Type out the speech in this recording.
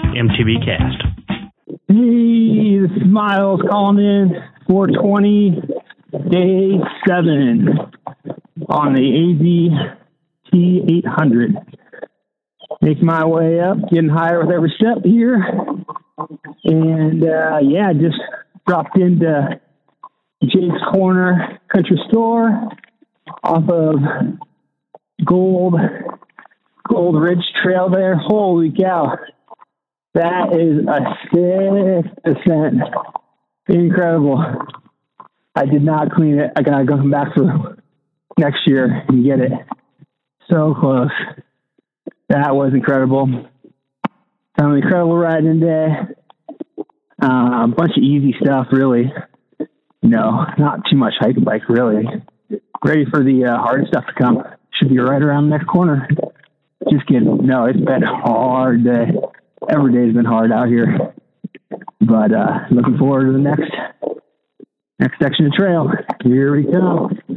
MTB Cast. Hey, this is Miles calling in 420, day 7 on the AZT 800. Making my way up, getting higher with every step here. And, just dropped into Jake's Corner Country Store off of Gold Ridge Trail there. Holy cow. That is a sick descent. Incredible. I did not clean it. I gotta go come back for next year and get it. So close. That was incredible. An incredible riding day. A bunch of easy stuff, really. No, not too much hike and bike, really. Ready for the hard stuff to come. Should be right around the next corner. Just kidding. No, it's been a hard day. Every day's been hard out here. But looking forward to the next section of trail. Here we go.